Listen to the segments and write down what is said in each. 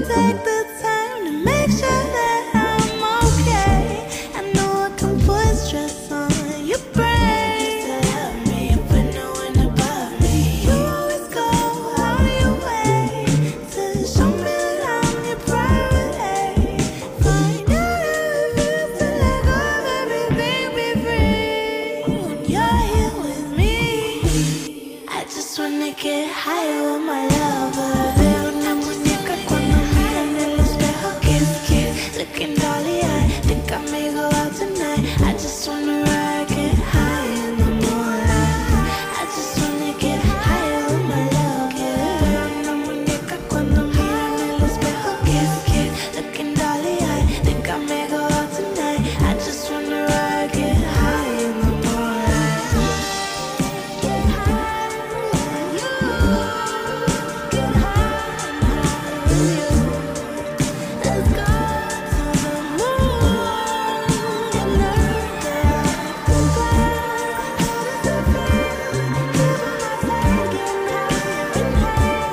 take the time to make sure that I'm okay. I know I can put stress on your brain to help me, but no one above me. You always go out of your way to show me that I'm your priority. Find out how it feels to let go of everything, be free. When you're here with me, I just wanna get higher with my lover. Veo una muñeca cuando mira en el espejo. Kiss, kiss, looking dolly eye. Think I may go out tonight. I just wanna ride, get high in the moonlight. I just wanna get higher with my lover. Veo una muñeca cuando mira en el espejo. Kiss, kiss, looking dolly eye. Think I may go out tonight. I just wanna ride, get high in the moonlight. Get high with you. Get high with you. Let's go to the moon and learn that the clouds is a feeling. Keep on my side, getting higher and higher.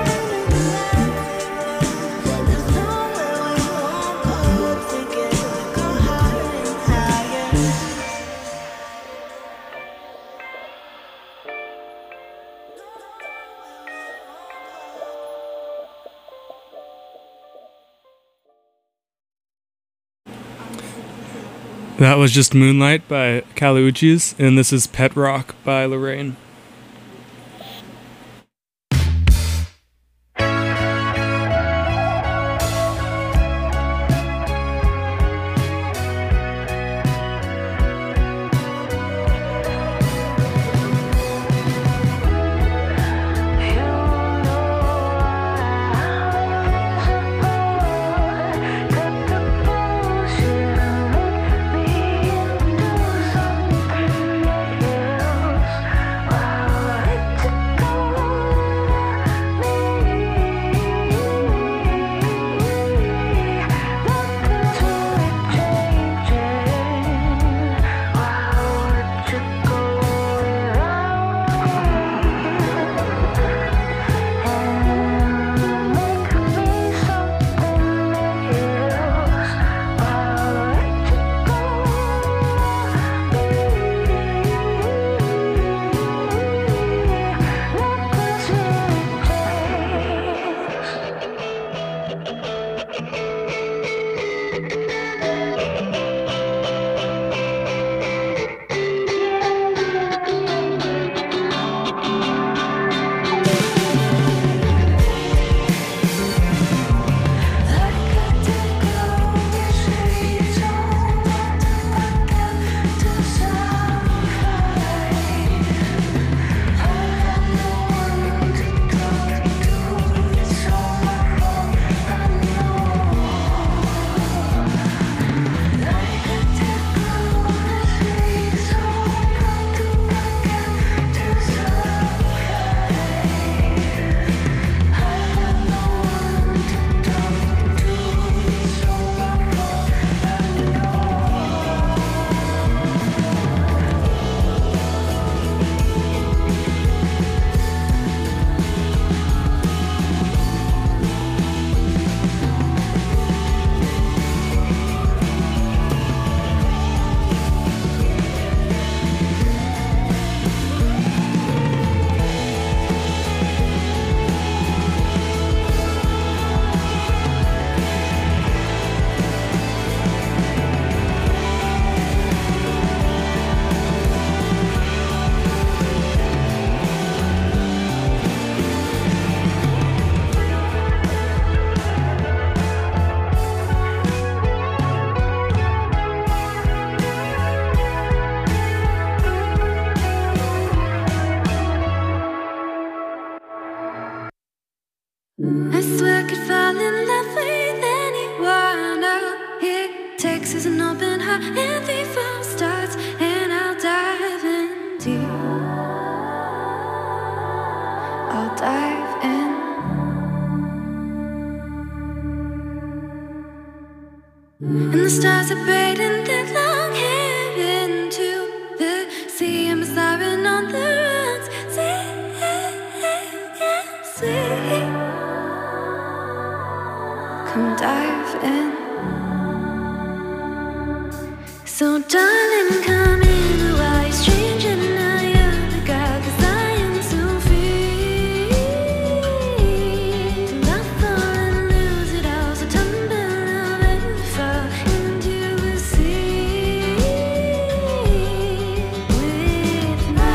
There's nowhere we won't go together. Go higher and higher. That was just Moonlight by Kali Uchis, and this is Pet Rock by Lorraine. I swear I could fall in love with anyone out here. Texas an open heart and free from starts, and I'll dive in deep. I'll dive in. And the stars are bright and they're long hair into the sea. I'm a siren on the runs. See. come dive in. So darling, come in a wise stranger, now you're the girl, 'cause I am so free to love, fall and lose it all. So tumble over and fall into the sea with me.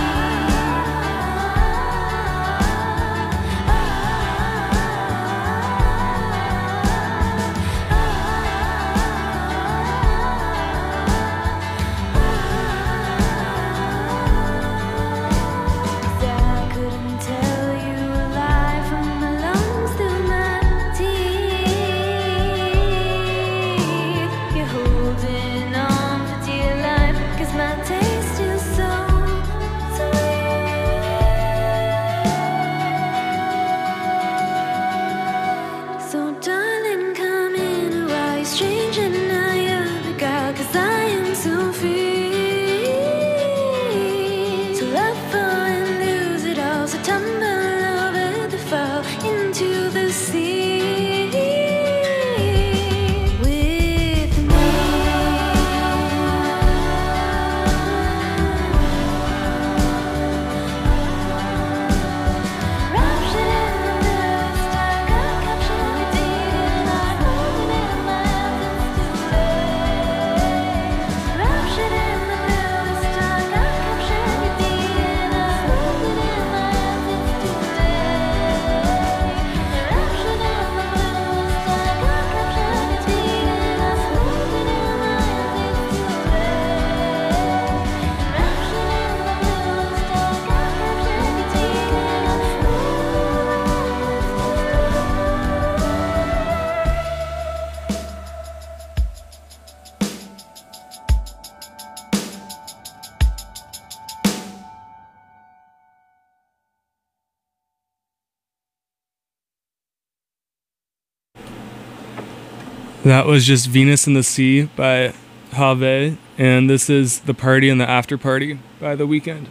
That was just Venus in the Sea by Have, and this is The Party and the After Party by The Weeknd.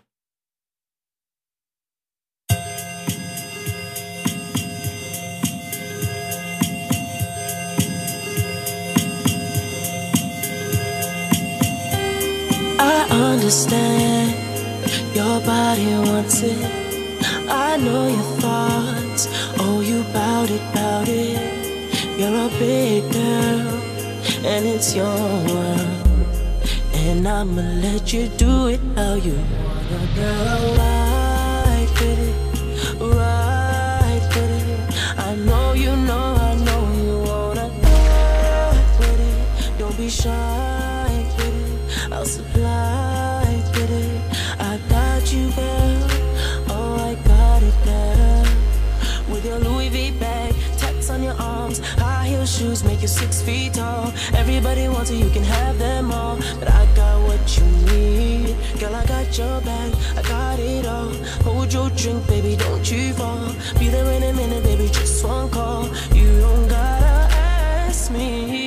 I understand your body wants it. I know your thoughts. Oh, you bout it. You're a big girl, and it's your world, and I'ma let you do it how you wanna, girl. Ride with it, ride with it. I know you wanna ride with it. Don't be shy with it, I'll supply with it. I got you, girl, oh I got it, girl. With your Louis V bag, tats on your arms, high heel shoes make you 6 feet tall. Everybody wants it, you can have them all, but I got what you need. Girl, I got your back, I got it all. Hold your drink, baby, don't you fall. Be there in a minute, baby, just one call. You don't gotta ask me.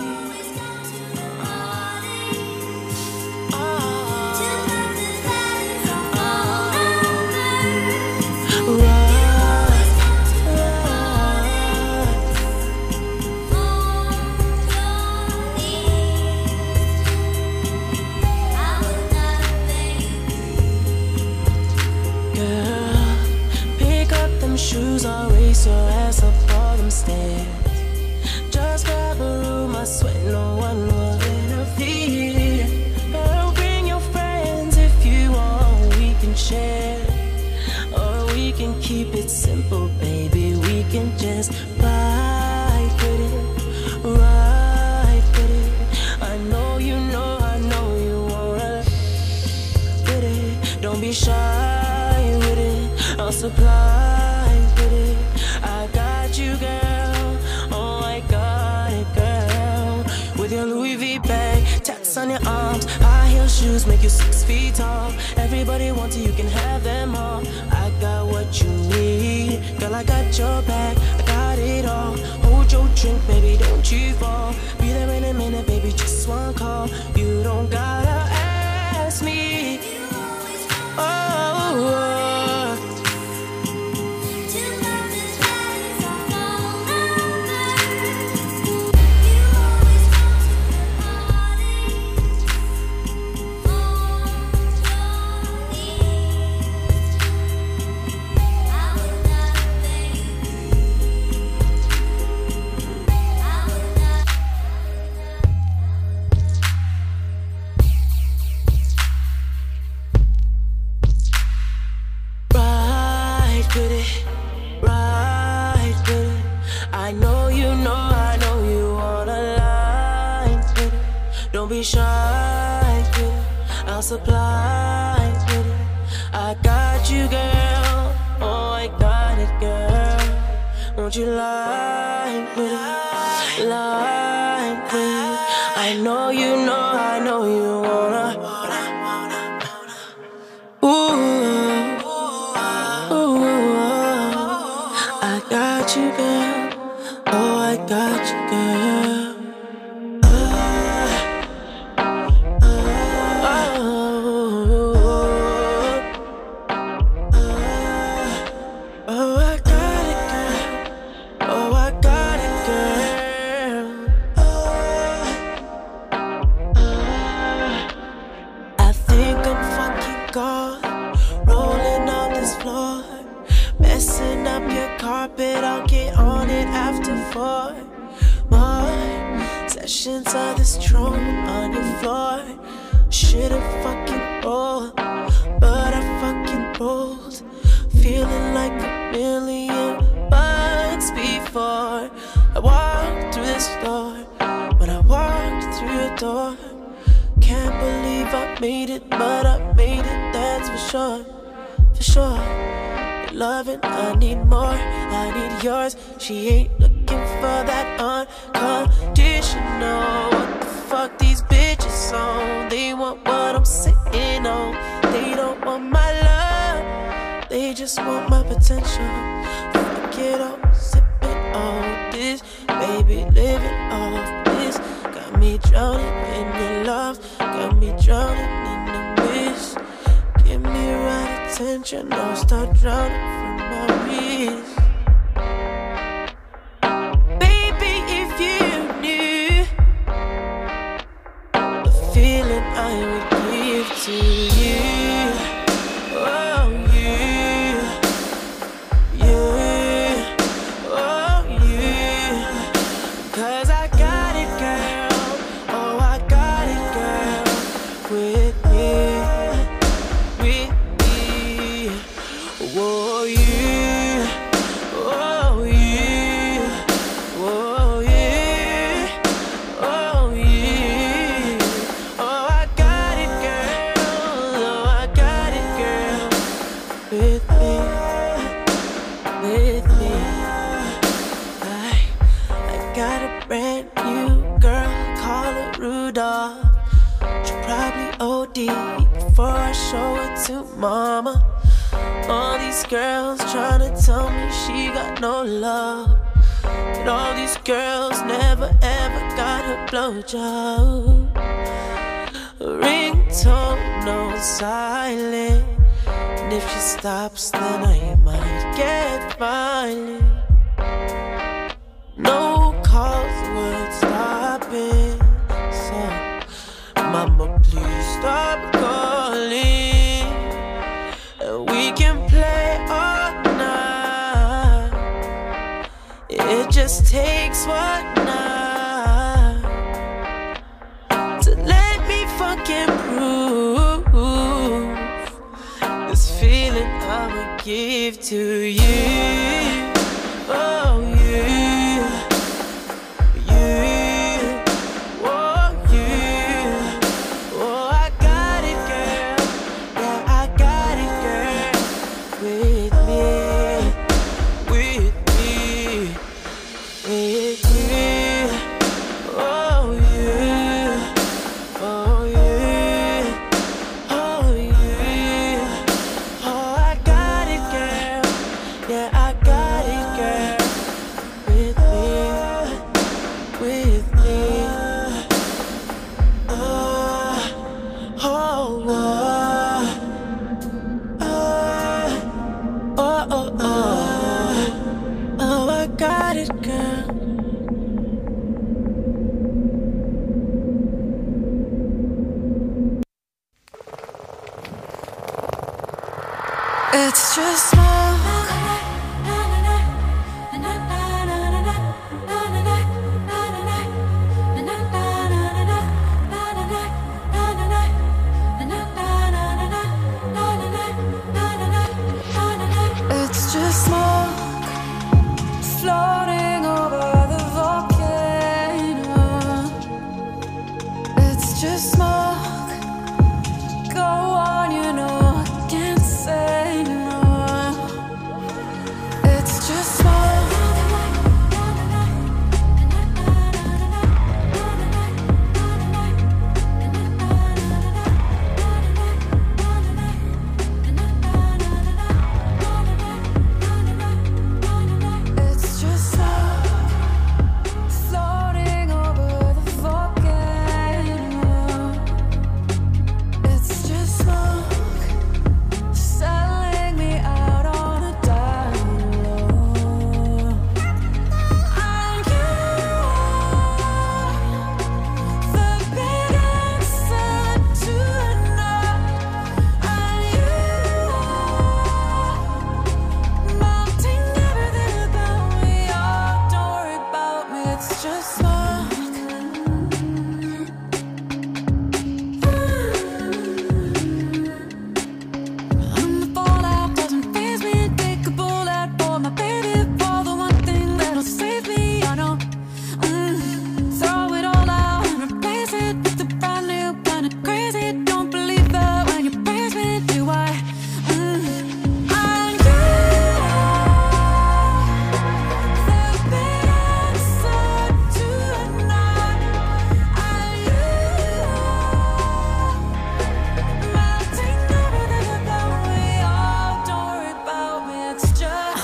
Shoes, I'll race your ass up all them stairs. Just grab a room, I sweat no one will interfere. Girl, bring your friends if you want, we can share. Or we can keep it simple, baby, we can just ride with it, ride with it. I know you wanna with it. Don't be shy with it, I'll supply. You, girl, oh I got it, girl. With your Louis V bag, tats on your arms, high heel shoes make you 6 feet tall. Everybody wants it, you can have them all. I got what you need, girl, I got your back, I got it all. Hold your drink, baby, don't you fall. Be there in a minute, baby, just one call. You don't gotta ask me. Oh. I know you wanna lie with it. Don't be shy with it. I'll supply with it. I got you, girl. Oh, I got it, girl. Won't you lie with it? Lie with it. I know you wanna. Ooh, I got you, girl. Oh, I got you, girl. Oh, I got it, girl. Oh, I got it, girl. I think I'm fucking gone, rolling on this floor, messing up your carpet. I'll get on it after 4 more sessions of this throne on your floor. Should've fucking rolled, but I fucking rolled. Feeling like $1,000,000 before I walked through this door. When I walked through your door, can't believe I made it, but I made it, that's for sure. For sure. Your loving, I need more, I need yours. She ain't looking for that unconditional. What the fuck these bitches on? They want what I'm sitting on. They don't want my love, they just want my potential. Fuck it all, sipping on this, baby, living off this. Got me drowning in your love, got me drowning in the mist. Give me right attention, I'll start drowning from my wrist. Baby, if you knew the feeling I would give to you. Oh, cause I got it, girl. Oh, I got it, girl. With me. Whoa, you. Oh, you. Whoa, yeah. Oh, yeah. Oh, I got it, girl. Oh, I got it, girl. With me. With me. I got a brand new girl, call her Rudolph. She'll probably OD before I show it to mama. All these girls tryna tell me she got no love, and all these girls never ever got her blowjob. Ringtone on silent, and if she stops then I might get violent. No calls would stop it, so mama please stop calling, and we can play all night. It just takes one night to let me fucking prove this feeling I'ma give to you. Oh, you. It's just smoke. It's just smoke floating over the vault. It's just smoke. And the fallout doesn't faze me. Take a bullet for my baby, for the one thing that'll save me. I know. Throw it all out and replace it with a brand new kind of crazy. Don't believe it when you praise me, do I? And you are the answer tonight. And you melting everything about me. Oh, don't worry about me. It's just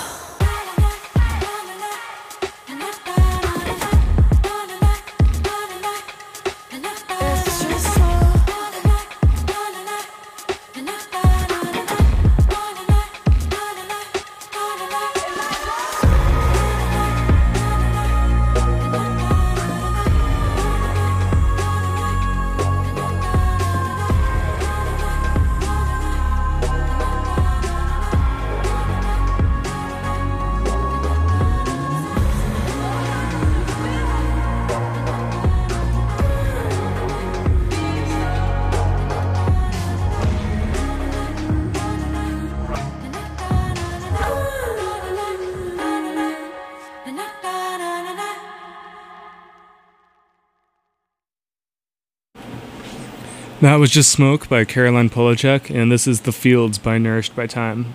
That was just Smoke by Caroline Polachek, and this is The Fields by Nourished by Time.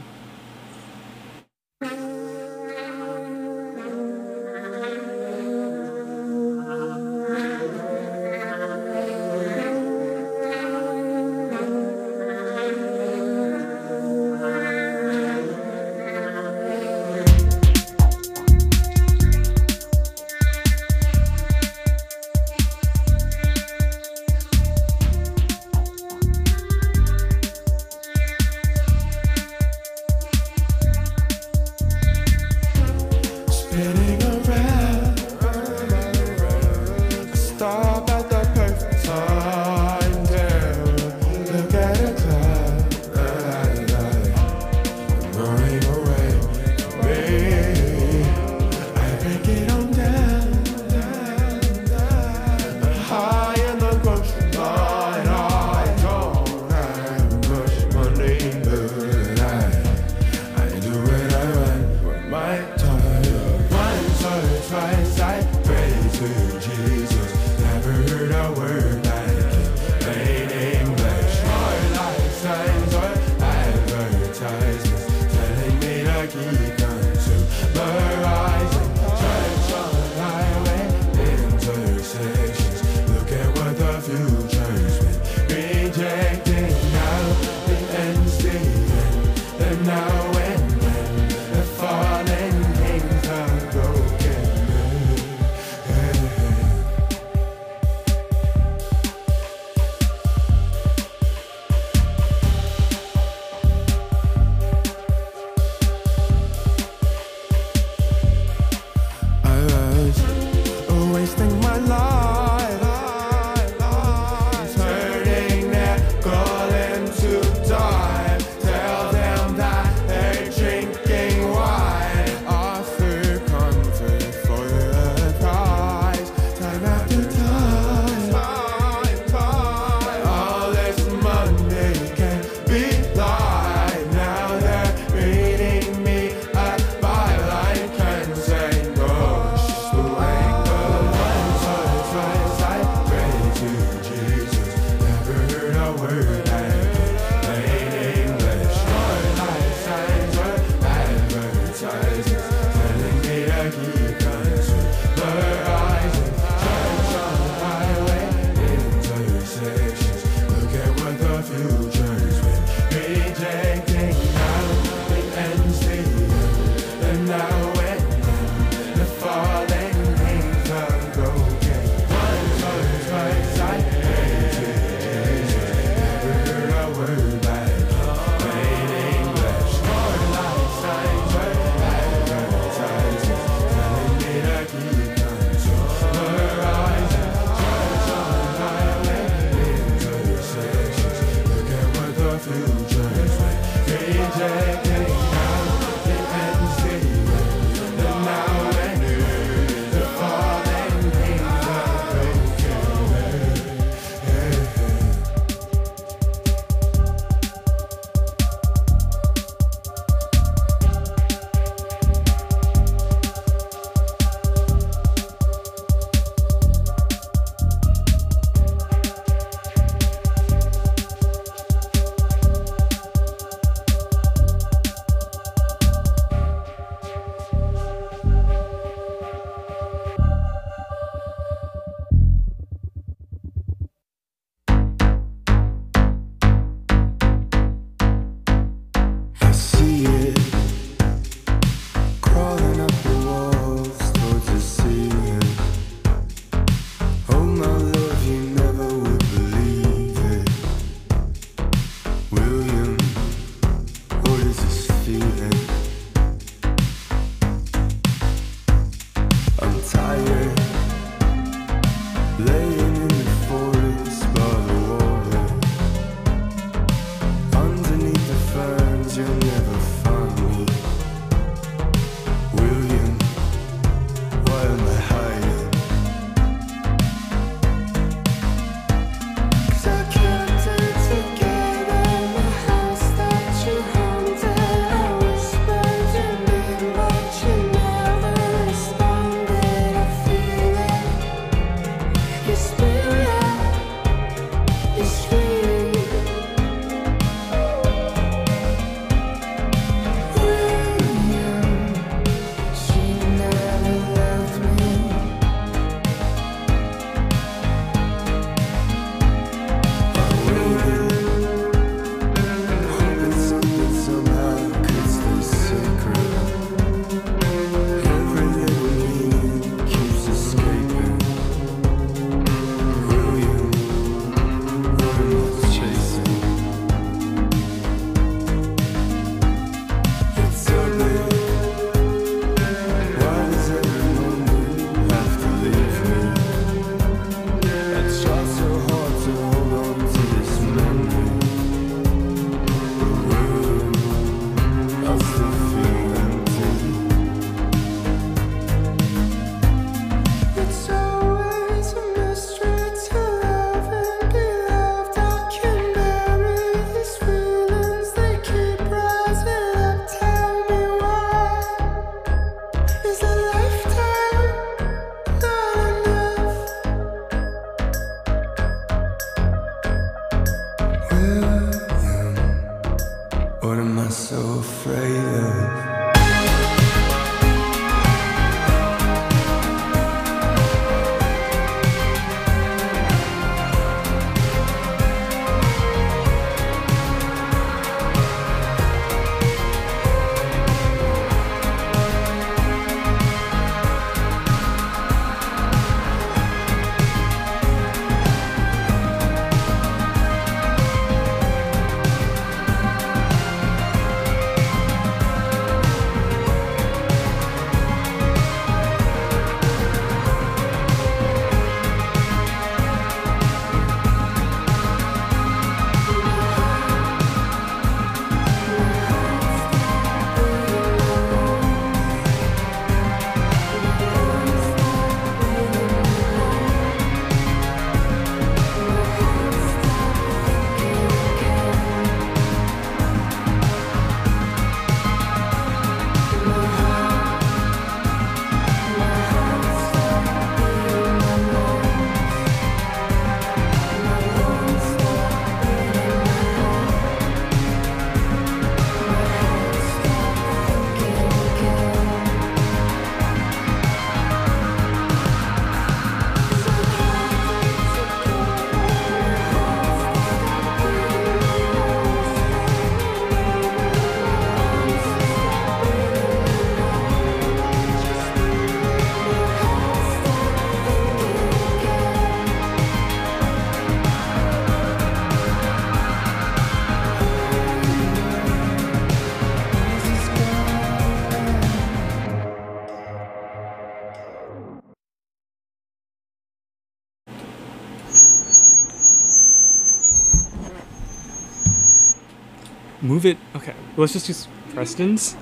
move it. Okay, let's just use Preston's.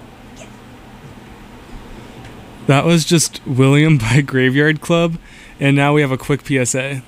That was just William by Graveyard Club, and now we have a quick PSA.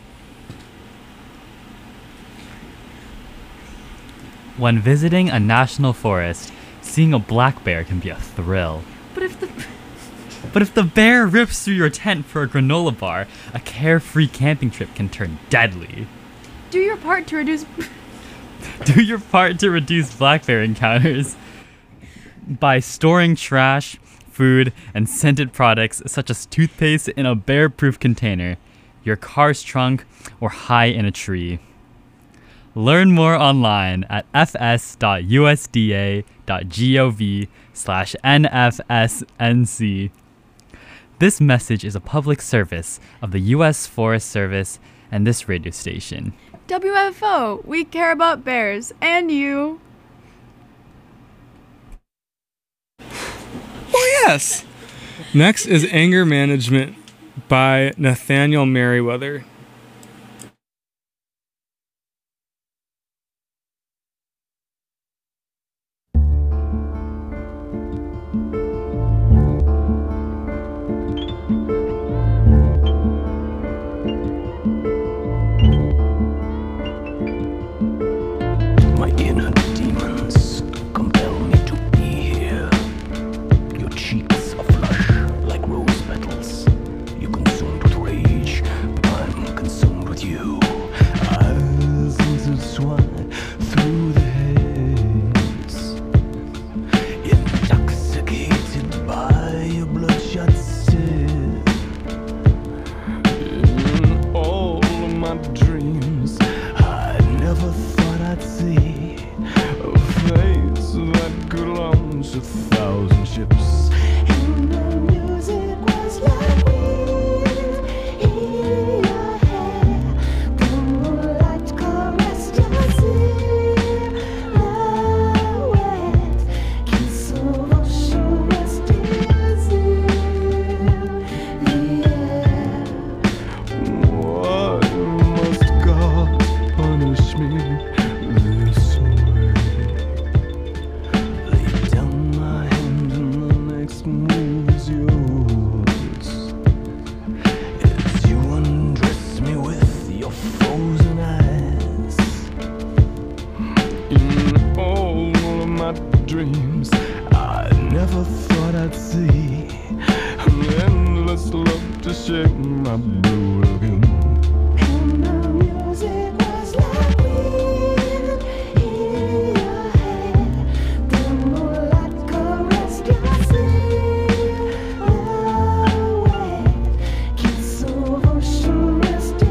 When visiting a national forest, seeing a black bear can be a thrill. But if the bear rips through your tent for a granola bar, a carefree camping trip can turn deadly. do your part to reduce. Do your part to reduce black bear encounters by storing trash, food, and scented products such as toothpaste in a bear-proof container, your car's trunk, or high in a tree. Learn more online at fs.usda.gov/NFSNC. This message is a public service of the U.S. Forest Service and this radio station. WFO, we care about bears and you. Oh, yes! Next is Anger Management by Nathaniel Merriweather. My inner demons compel me to be here. Your cheeks are flush like rose petals. You're consumed with rage, but I'm consumed with you. Eyes intertwine through the haze, intoxicated by your bloodshot stare. In all of my dreams, I never thought I'd see a face that could launch 1,000 ships. And the music was like wind in your hair. The moonlight caressed your silhouette. Kiss of ocean rested in the air. Why must God punish me this way? Lay down my hand and the next move is yours. As you undress me with your frozen eyes. In all of my dreams, I never thought I'd see an endless love to shake my blue lagoon. And the music was like wind in your hair. The moonlight caressed your silhouette. Kiss of ocean rested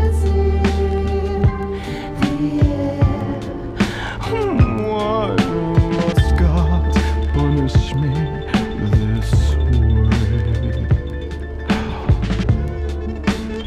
in the air. Why must God punish me this way?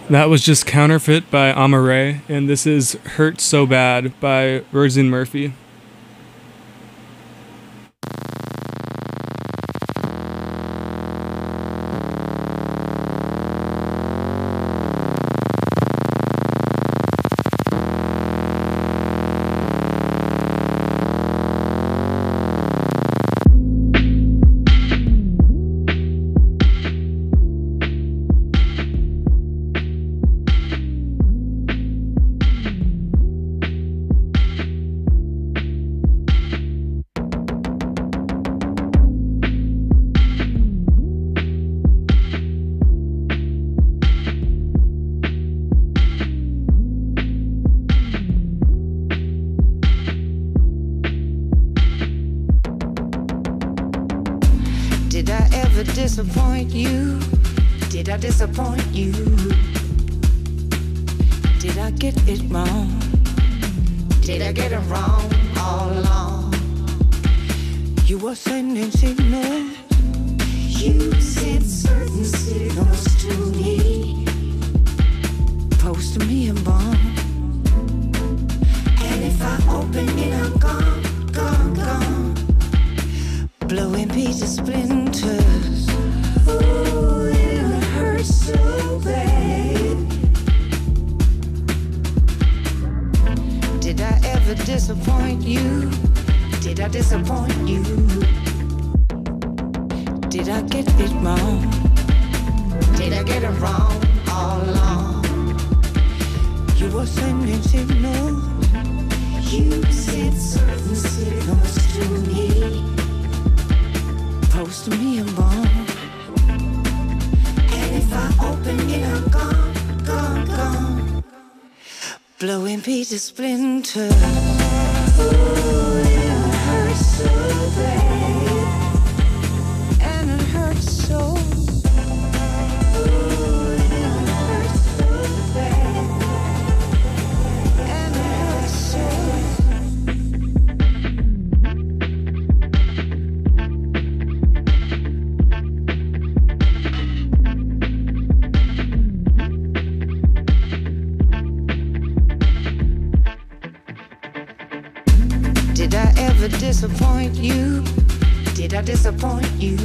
That was just Counterfeit by Amare, and this is Hurt So Bad by Roisin Murphy. Did I ever disappoint you? Did I disappoint you? Did I get it wrong? Did I get it wrong all along? You were sending signals. You sent certain signals to me, posting me a bomb. And if I open it, I'm gone, gone, gone. Blowing pieces, splinters. Ooh, it hurts so bad. Did I ever disappoint you? Did I disappoint you? Did I get it wrong? Did I get it wrong all along? You were sending signals. You sent certain signals to me, posting me a bomb. And if I open it, I'm gone, gone, gone. Blowing pieces, splinters. Ooh, it hurts so bad. And it hurts so. Ooh, it hurts so bad. And it hurts so. Did I ever disappoint you? Did I disappoint you?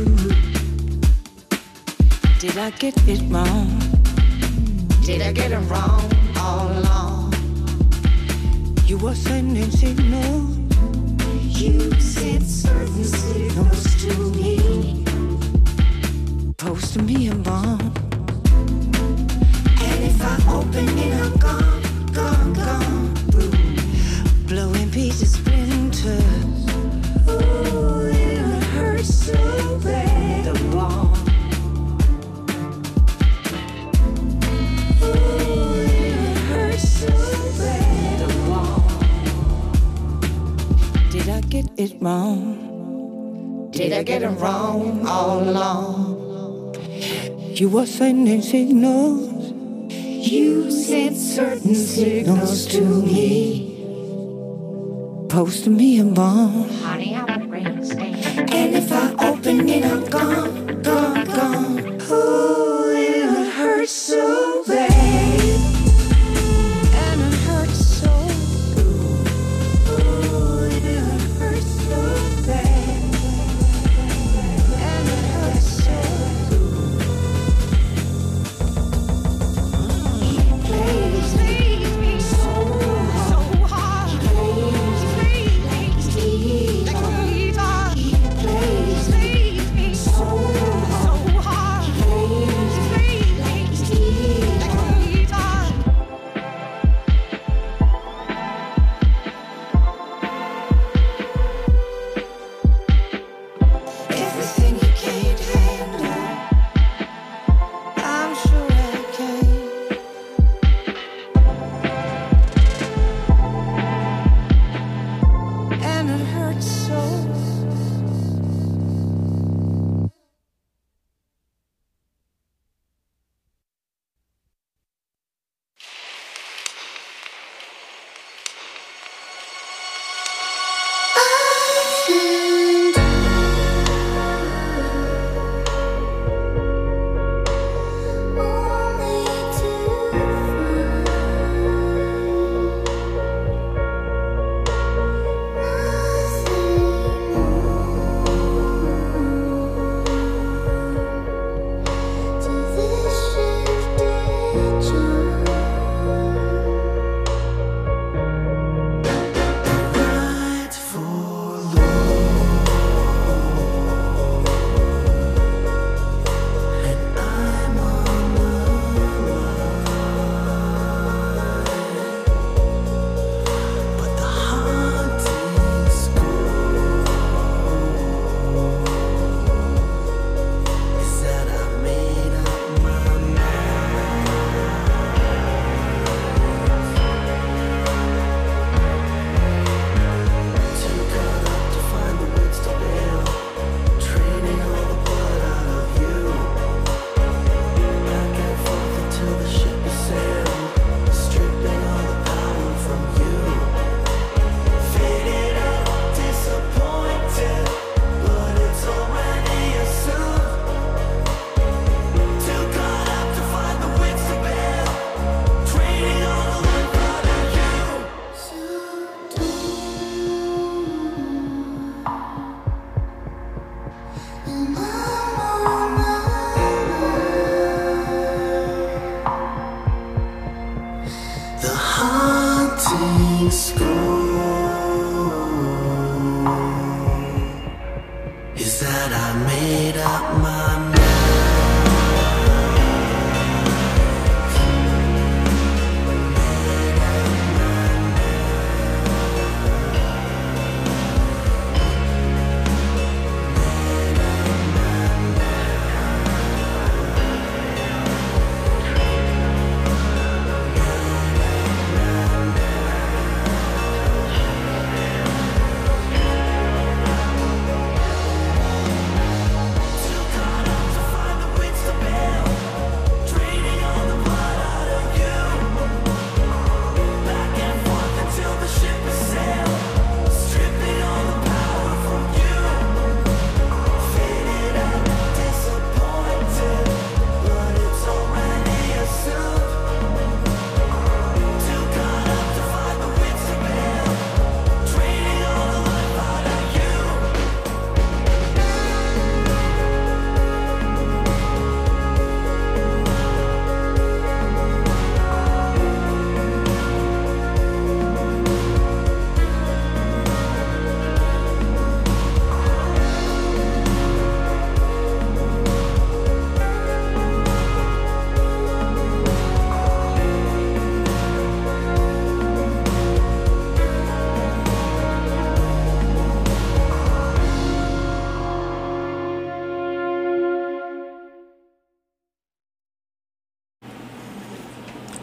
Did I get it wrong? Did I get it wrong all along? You were sending signals. You sent certain signals to me, posting me a bomb. And if I open it, I'm gone, gone, gone. Boom. Blowing pieces, splinters. Ooh, it hurts so bad. The bomb. Ooh, it hurts so bad. The bomb. Did I get it wrong? Did I get it wrong all along? You were sending signals. You sent certain signals to me, posting me a bomb. Honey, I'm a rain stain. And if I open it, I'm gone, gone, gone. Ooh, it hurts so bad. And it hurts so. Ooh, it hurts so bad. And it hurts so. He plays me so hard. He plays me so hard.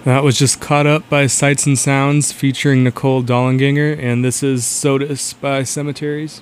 That was just Caught Up by Sights and Sounds featuring Nicole Dollanganger, and this is Sodus by Cemeteries.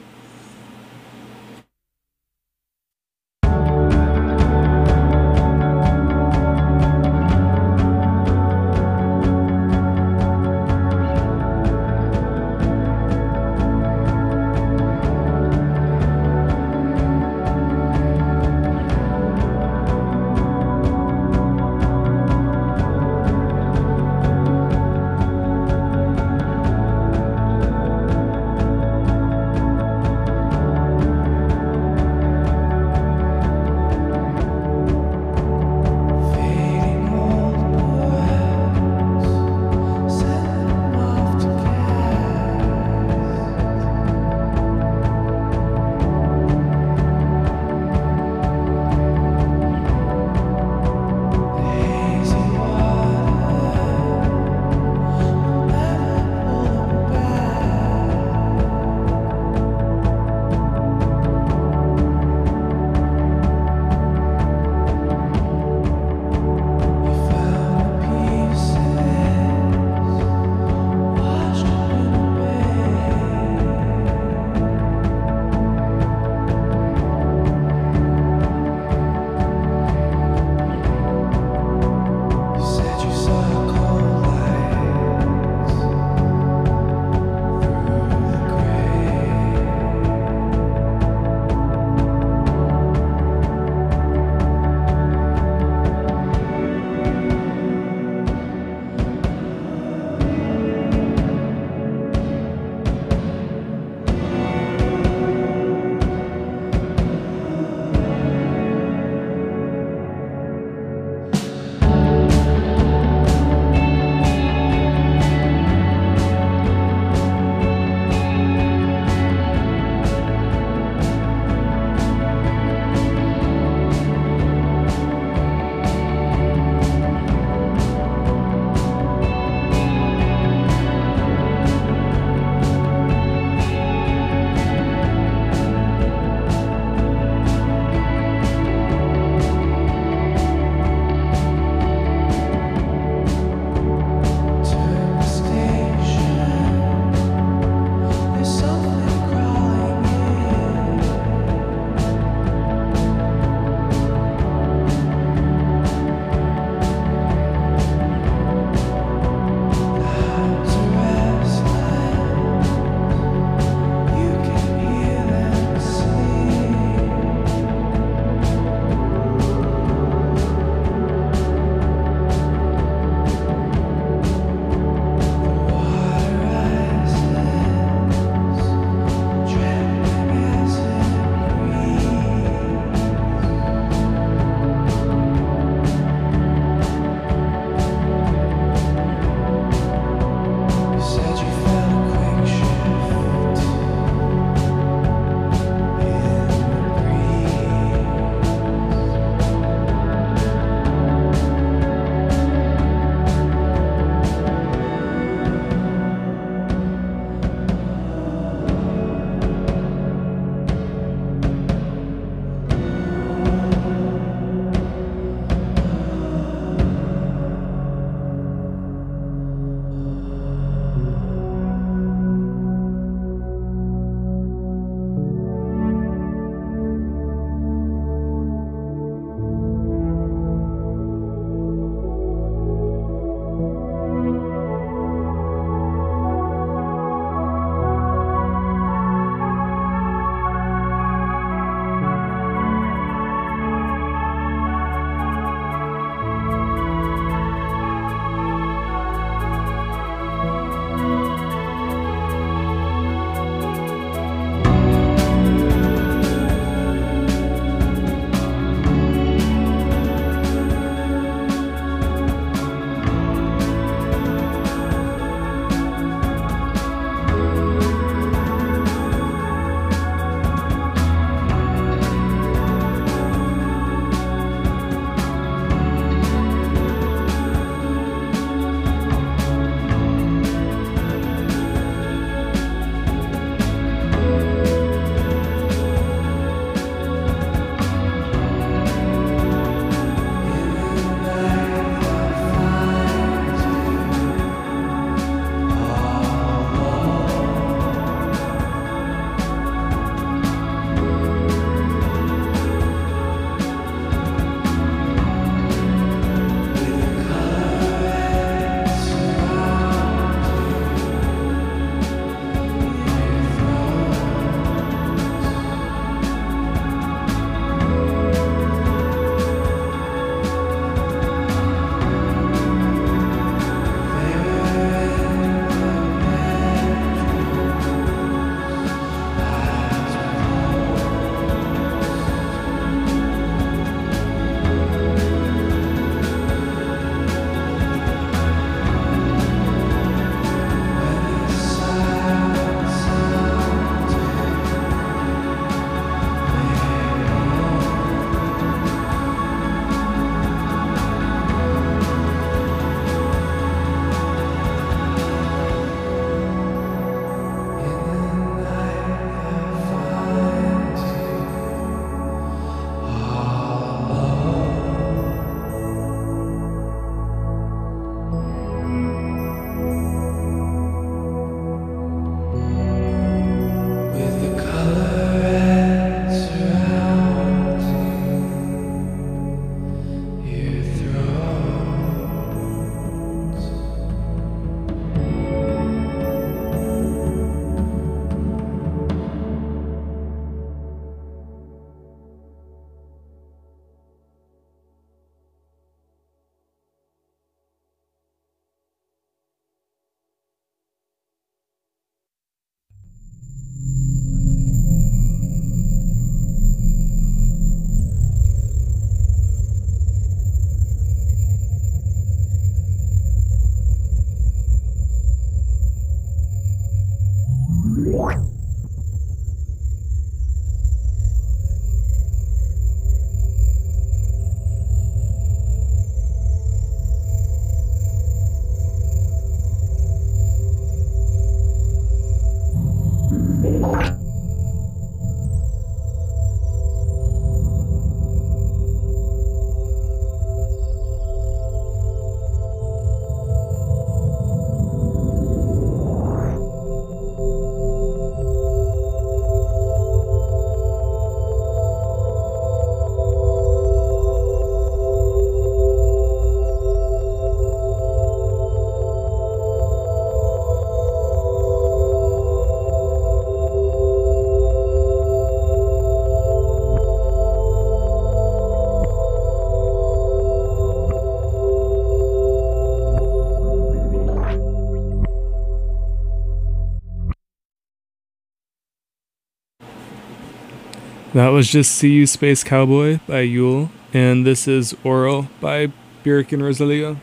That was just See You Space Cowboy by Yule, and this is Oral by Björk and Rosalia.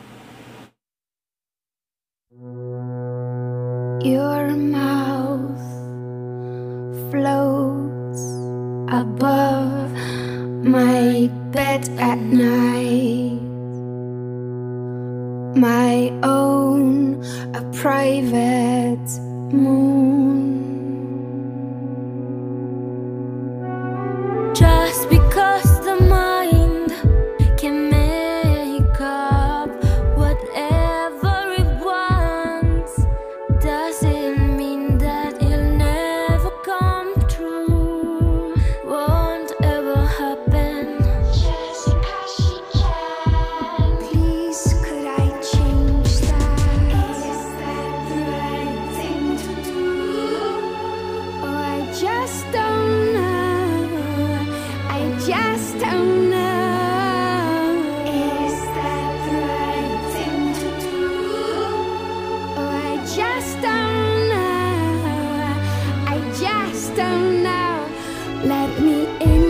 Your mouth floats above my bed at night. My own, a private moon. Just because the mind can make up whatever it wants, doesn't mean that it'll never come true. Won't ever happen. Just because she can. Please, could I change that? Is that the right thing to do? Oh, I just don't know. I just don't know. Is that the right thing to do? Oh, I just don't know. I just don't know. Let me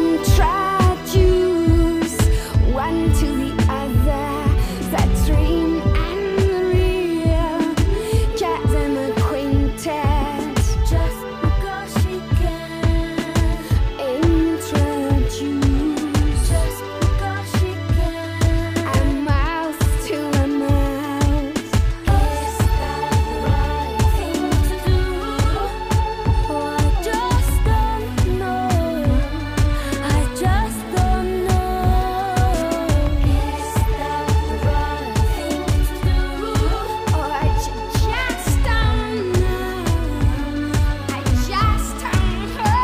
introduce one to the other, the dream and the real. Jazz and acquainted. Just because she can. Introduce Just because she can. a mouth to a mouth. Is that the right thing to do? Oh, I just don't know. I just don't know. Is that the right thing to do? Oh, I just don't know. I just don't know.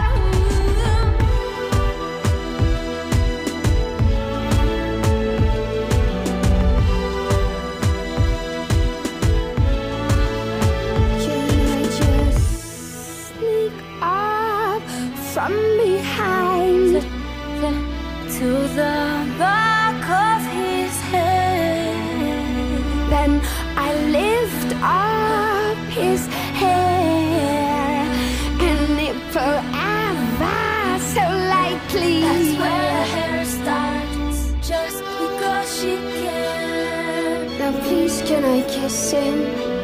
Can I just sneak up from behind? To the back of his head. Then I lift up his hair and it forever so lightly. That's where the hair starts. Just because she can. Now please can I kiss him?